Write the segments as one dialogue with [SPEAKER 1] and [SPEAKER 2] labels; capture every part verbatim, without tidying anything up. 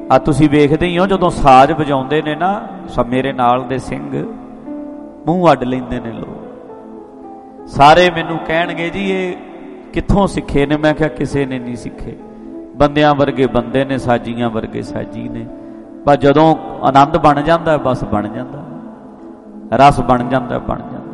[SPEAKER 1] आ तुसीं वेखदे ही हो जदों साज वजाउंदे ने ना, मेरे नाल दे सिंह मूँह अड्ड लैंदे ने लोग, सारे मैनूं कहणगे जी ये कित्थों सिੱਖੇ ने। मैं क्या किसी ने नहीं सिੱਖੇ, बंदियां वर्गे बंदे ने, साजियां वर्गे साजी ने। पर जदों आनंद बन जाता है बस बन जाता, रस बन जाता बन जाता।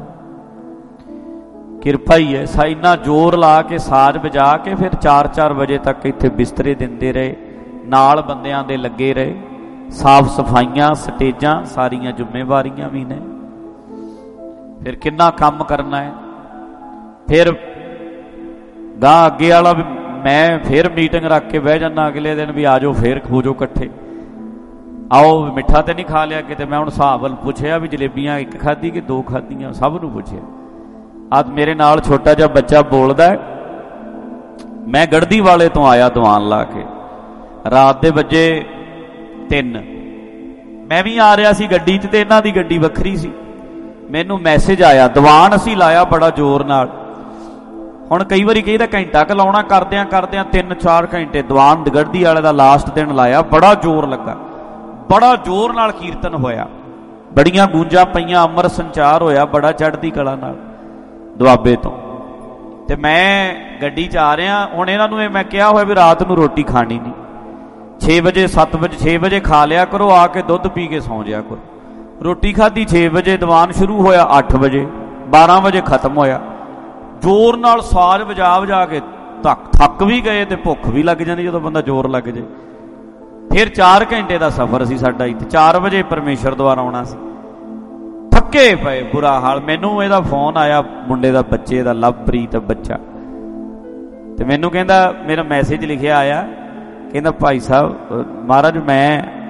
[SPEAKER 1] किरपा ही है। सा इन्ना जोर ला के साज बजा के फिर चार चार बजे तक इत्थे बिस्तरे दिंदे रहे, नाल बंदियां दे लगे रहे, साफ सफाइयां स्टेजां सारियां जिम्मेवारियां भी ने। फिर किन्ना काम करना है। फिर गां अगे वाला भी मैं फिर मीटिंग रख के बह जाना अगले दिन भी आ जाओ, फिर हो जाओ इकट्ठे, आओ मिठा तो नहीं खा लिया किते। मैं हुण हिसाब वल पुछया भी जलेबियां एक खाधी कि दो खाधियां, सब नूं पुछया। अज मेरे नाल छोटा जिहा बच्चा बोलदा है, मैं गढ़दी वाले तो आया दवान ला के, रात दे बजे तीन, मैं भी आ रहा सी गड्डी च ते इन्हां दी गड्डी वखरी सी। मैनू मैसेज आया, दवान असी लाया बड़ा जोर नाल। हुण कई वारी कहीदा घंटा क लाउणा, करदियां करदियां तीन चार घंटे दवान गढ़दी वाले दा लास्ट दिन लाया, बड़ा जोर लगा, बड़ा जोर नाल कीर्तन होया, बड़ियां गूंजां पईयां, अमर संचार होया बड़ा चढ़दी कला नाल दुआबे तो। ते मैं गड्डी च आ रहा, हुण इन्हां नूं मैं कहा होया भी रात नूं रोटी खानी नहीं, छे बजे सत्त बजे छे बजे खा लिया करो, आके दुध पी के सौ जाया करो। रोटी खाधी छे बजे, दीवान शुरू होया अठ बजे, बारह बजे खत्म होया। जोर नाल साज वजा वजा के थक थक भी गए तो भुख भी लग जाती जो बंदा जोर लग जाए। फिर चार घंटे का सफर सी साडा, इत्थे चार बजे परमेश्वर द्वारा आउणा सी, थके पे बुरा हाल। मैनू इहदा फोन आया मुंडे दा, बच्चे दा, लवप्रीत बच्चा, ते मैनू कहंदा मेरा मैसेज लिखिया आया, कहंदा भाई साहब महाराज मैं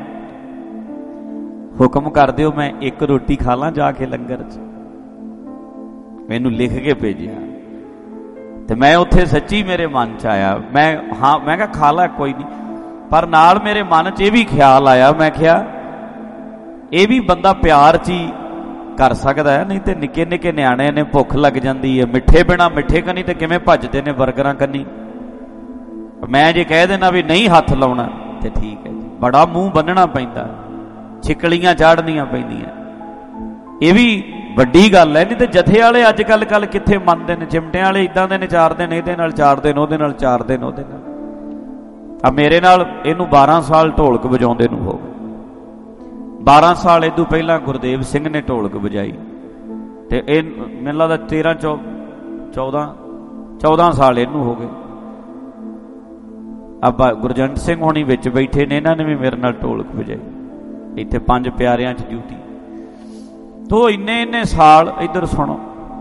[SPEAKER 1] हुक्म कर दिओ मैं एक रोटी खा ला जाके लंगर च, मैनू लिख के भेजिया। तो मैं उत्थे सच्ची मेरे मन च आया, मैं हाँ मैं कहा खा ला कोई नहीं, पर नाल मेरे मन च यह भी ख्याल आया, मैं क्या ये भी बंदा प्यार च ही कर सकता है, नहीं तो निके निके न्याणे ने भुख लग जाती है, मिठे बिना मिठे कनी तो किवें भजदे ने बर्गरां कनी। मैं जे कह देना भी नहीं हथ लाउणा तो ठीक है जी, बड़ा मूँह बन्नना पैंदा, छिकलियां चाढ़नियां पैंदियां, ये भी वड्डी गल है। नहीं तो जथे वाले अजकल कल कित्थे मनदे ने, चिमटियां वाले इदां दे ने चार दिन इहदे नाल चार दिन ओहदे नाल चार दिन ओहदे नाल। आ मेरे नाल इहनूं बारह साल ढोलक वजाउंदे नूं हो गए, बारह साल इदू पहला गुरदेव सिंह ने ढोलक वजाई, ते इह मैनूं लगदा तेरह चौ चौदह चौदह साल इहनूं हो गए। आबा गुरजंट सिंह होनी विच बैठे ने, इन्हां ने भी मेरे नाल ढोलक वजाई, इत्थे पंज प्यारियां च ड्यूटी। तो इन्ने इन्ने साल इधर सुनो,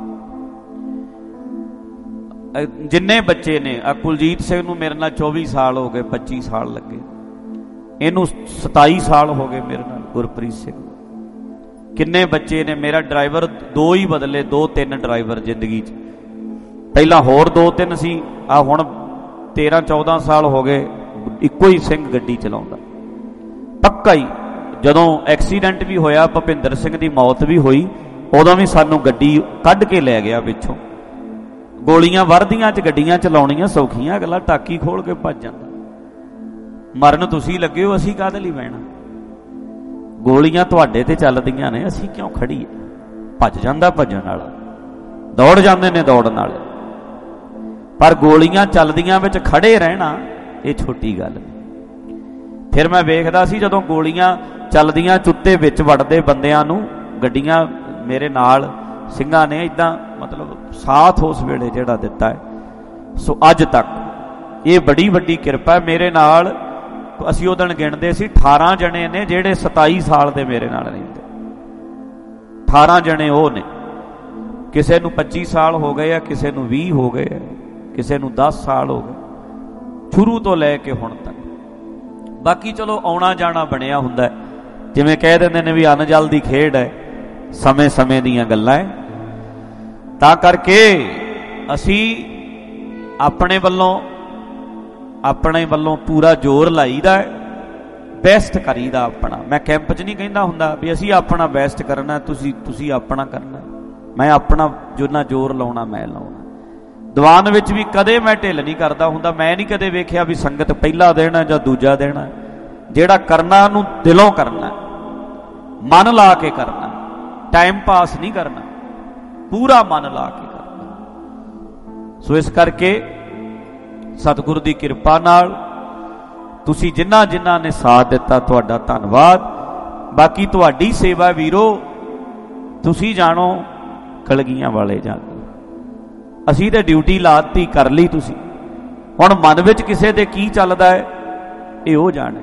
[SPEAKER 1] जिन्ने बच्चे ने, कुलजीत सिंह नूं मेरे नाल चौबी साल हो गए, पच्ची साल लगे, इनू सताई साल हो गए मेरे नाल गुरप्रीत सिंह। किन्ने बच्चे ने, मेरा ड्राइवर दो ही बदले, दो तीन ड्राइवर जिंदगी च, पहला होर दो तीन सी, आ हुण तेरह चौदह साल हो गए इक्को ही सिंह गड्डी चलाउंदा पक्का ही। जदों एक्सीडेंट भी होया, भुपिंदर सिंह की मौत भी हुई, उदों भी सानू गड्डी कढ़ के लै गया पिछों। गोलियां वरदियां च गड्डियां चलाउणियां सौखियां, अगला टाकी खोल के भज जांदा, मरन तुसीं लगे हो, असीं काहदे लई बहना, गोलियां तुहाडे ते चलदियां ने, असीं क्यों खड़ीए। भज जांदा भजन वाला, दौड़ जांदे ने दौड़न वाले, पर गोलियां चलदियां विच खड़े रहना ये छोटी गल नहीं। फिर मैं वेखदा सी जदों गोलियां चलदियां चुत्ते विच वड़दे बंदियां नूं, गड्डियां मेरे नाल ਸਿੰਘਾਂ ने इदां मतलब साथ उस वेले जिहड़ा दिता है। सो अज तक ये बड़ी वड्डी किरपा है। मेरे नाल असीं उह दिन गिणदे सी अठारह जने ने जिहड़े सताई साल दे मेरे नाल रहिंदे, अठारह जने वो ने, किसी नूं पच्ची साल हो गए, किसी नूं बीस हो गए, किसी नूं दस साल हो गए, शुरू तो लैके हुण तक। बाकी चलो आउणा जाना बनिया हुंदा है, जिवें कह दिंदे ने भी अन जल दी खेड है, समय समय दीयां गल्लां है। तां करके असी अपने वल्लों अपने वल्लों पूरा जोर लाईदा है, बेस्ट करीदा अपना। मैं कैंप च नहीं कहंदा हुंदा भी असी अपना बेस्ट करना, तुसी तुसी अपना करना, मैं अपना जिन्ना जोर लाउणा मैं लाउणा। दीवान विच भी कदे मैं ढिल नहीं करदा हुंदा, मैं नहीं कदे वेखिया भी संगत पहला देना जां दूजा देना, ਜਿਹੜਾ ਕਰਨਾ ਉਹਨੂੰ ਦਿਲੋਂ ਕਰਨਾ, ਮਨ ਲਾ ਕੇ ਕਰਨਾ, ਟਾਈਮ ਪਾਸ ਨਹੀਂ ਕਰਨਾ, ਪੂਰਾ ਮਨ ਲਾ ਕੇ ਕਰਨਾ। ਸੋ ਇਸ ਕਰਕੇ ਸਤਿਗੁਰ ਦੀ ਕਿਰਪਾ ਨਾਲ ਤੁਸੀਂ ਜਿਨ੍ਹਾਂ ਜਿਨ੍ਹਾਂ ਨੇ ਸਾਥ ਦਿੱਤਾ ਤੁਹਾਡਾ ਧੰਨਵਾਦ। ਬਾਕੀ ਤੁਹਾਡੀ ਸੇਵਾ ਵੀਰੋ, ਤੁਸੀਂ ਜਾਣੋ ਕਲਗੀਆਂ ਵਾਲੇ ਜਾਣੋ, ਅਸੀਂ ਤਾਂ ਡਿਊਟੀ ਲਾਤੀ ਕਰ ਲਈ, ਤੁਸੀਂ ਹੁਣ ਮਨ ਵਿੱਚ ਕਿਸੇ ਦੇ ਕੀ ਚੱਲਦਾ ਹੈ ਇਹ ਉਹ ਜਾਣੇ,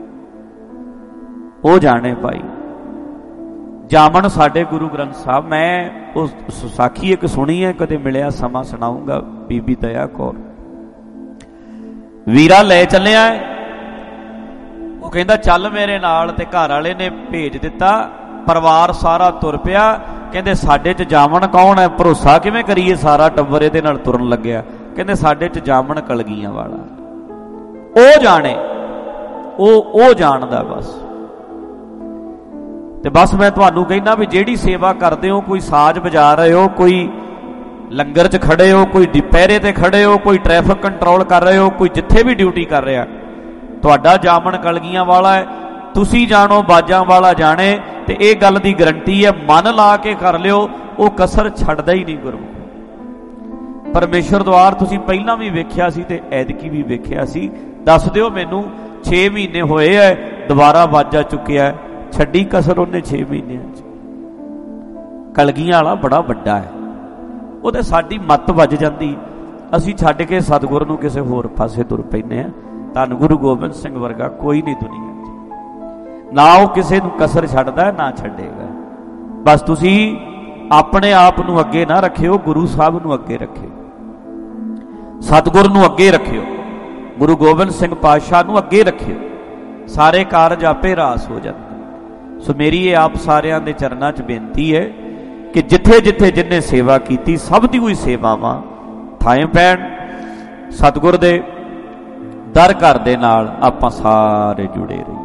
[SPEAKER 1] ਉਹ ਜਾਣੇ ਭਾਈ। ਜਾਮਣ ਸਾਡੇ ਗੁਰੂ ਗ੍ਰੰਥ ਸਾਹਿਬ, ਮੈਂ ਉਹ ਸਾਖੀ ਇੱਕ ਸੁਣੀ ਹੈ, ਕਦੇ ਮਿਲਿਆ ਸਮਾਂ ਸੁਣਾਊਂਗਾ। ਬੀਬੀ ਦਇਆ ਕੌਰ ਵੀਰਾ ਲੈ ਚੱਲਿਆ, ਉਹ ਕਹਿੰਦਾ ਚੱਲ ਮੇਰੇ ਨਾਲ, ਤੇ ਘਰ ਵਾਲੇ ਨੇ ਭੇਜ ਦਿੱਤਾ, ਪਰਿਵਾਰ ਸਾਰਾ ਤੁਰ ਪਿਆ। ਕਹਿੰਦੇ ਸਾਡੇ 'ਚ ਜਾਮਣ ਕੌਣ ਹੈ, ਭਰੋਸਾ ਕਿਵੇਂ ਕਰੀਏ, ਸਾਰਾ ਟੱਬਰ ਇਹਦੇ ਨਾਲ ਤੁਰਨ ਲੱਗਿਆ। ਕਹਿੰਦੇ ਸਾਡੇ 'ਚ ਜਾਮਣ ਕਲਗੀਆਂ ਵਾਲਾ, ਉਹ ਜਾਣੇ, ਉਹ ਉਹ ਜਾਣਦਾ ਬਸ। ਤੇ ਬਸ ਮੈਂ ਤੁਹਾਨੂੰ ਕਹਿੰਦਾ ਵੀ ਜਿਹੜੀ ਸੇਵਾ ਕਰਦੇ ਹੋ, ਕੋਈ ਸਾਜ਼ ਵਜਾ ਰਹੇ ਹੋ, ਕੋਈ ਲੰਗਰ 'ਚ ਖੜੇ ਹੋ, ਕੋਈ ਦੁਪਹਿਰੇ ਤੇ ਖੜੇ ਹੋ, ਕੋਈ ਟ੍ਰੈਫਿਕ ਕੰਟਰੋਲ ਕਰ ਰਹੇ ਹੋ, ਕੋਈ ਜਿੱਥੇ ਵੀ ਡਿਊਟੀ ਕਰ ਰਿਹਾ, ਤੁਹਾਡਾ ਜਾਮਣ ਕਲਗੀਆਂ ਵਾਲਾ ਹੈ। ਤੁਸੀਂ ਜਾਣੋ, ਬਾਜਾਂ ਵਾਲਾ ਜਾਣੇ। ਤੇ ਇਹ ਗੱਲ ਦੀ ਗਰੰਟੀ ਹੈ, ਮਨ ਲਾ ਕੇ ਕਰ ਲਿਓ, ਉਹ ਕਸਰ ਛੱਡਦਾ ਹੀ ਨਹੀਂ ਗੁਰਮੁਖ। ਪਰਮੇਸ਼ਰ ਦੁਆਰ ਤੁਸੀਂ ਪਹਿਲਾਂ ਵੀ ਵੇਖਿਆ ਸੀ ਤੇ ਐਤਕੀ ਵੀ ਵੇਖਿਆ ਸੀ। ਦੱਸ ਦਿਓ ਮੈਨੂੰ, ਛੇ ਮਹੀਨੇ ਹੋਏ ਐ, ਦੁਬਾਰਾ ਬਾਜਾ ਚੁੱਕਿਆ, ਛੱਡੀ ਕਸਰ ਉਹਨੇ ਛੇ ਮਹੀਨਿਆਂ 'ਚ। ਕਲਗੀਆਂ ਵਾਲਾ ਬੜਾ ਵੱਡਾ ਹੈ, ਉਹਦੇ ਸਾਡੀ ਮੱਤ ਵੱਜ ਜਾਂਦੀ, ਅਸੀਂ ਛੱਡ ਕੇ ਸਤਿਗੁਰ ਨੂੰ ਕਿਸੇ ਹੋਰ ਪਾਸੇ ਤੁਰ ਪੈਂਦੇ ਹਾਂ। ਧੰਨ ਗੁਰੂ ਗੋਬਿੰਦ ਸਿੰਘ ਵਰਗਾ ਕੋਈ ਨਹੀਂ ਦੁਨੀਆ 'ਚ, ਨਾ ਉਹ ਕਿਸੇ ਨੂੰ ਕਸਰ ਛੱਡਦਾ ਨਾ ਛੱਡੇਗਾ। ਬਸ ਤੁਸੀਂ ਆਪਣੇ ਆਪ ਨੂੰ ਅੱਗੇ ਨਾ ਰੱਖਿਓ, ਗੁਰੂ ਸਾਹਿਬ ਨੂੰ ਅੱਗੇ ਰੱਖਿਓ, ਸਤਿਗੁਰ ਨੂੰ ਅੱਗੇ ਰੱਖਿਓ, ਗੁਰੂ ਗੋਬਿੰਦ ਸਿੰਘ ਪਾਤਸ਼ਾਹ ਨੂੰ ਅੱਗੇ ਰੱਖਿਓ, ਸਾਰੇ ਕਾਰਜ ਆਪੇ ਰਾਸ ਹੋ ਜਾਂਦੇ। ਸੋ ਮੇਰੀ ਇਹ ਆਪ ਸਾਰਿਆਂ ਦੇ ਚਰਨਾਂ 'ਚ ਬੇਨਤੀ ਹੈ ਕਿ ਜਿੱਥੇ ਜਿੱਥੇ ਜਿੰਨੇ ਸੇਵਾ ਕੀਤੀ, ਸਭ ਦੀ ਕੋਈ ਸੇਵਾਵਾਂ ਥਾਂ ਪੈਣ। ਸਤਿਗੁਰ ਦੇ ਦਰ ਘਰ ਦੇ ਨਾਲ ਆਪਾਂ ਸਾਰੇ ਜੁੜੇ ਰਹੀਏ।